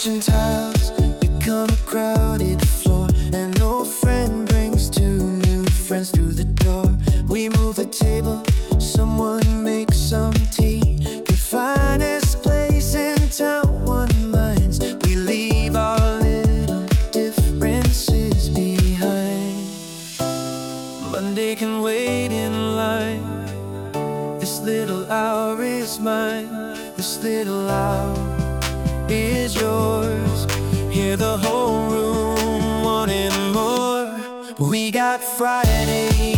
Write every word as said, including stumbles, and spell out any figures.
kitchen tiles become a crowded floor, and old friend brings two new friends through the door. We move the table, someone makes some tea. The finest place in town, one minds. We leave our little differences behind. Monday can wait in line. This little hour is mine. This little hour is yours. Hear the whole room wanting more. We got Friday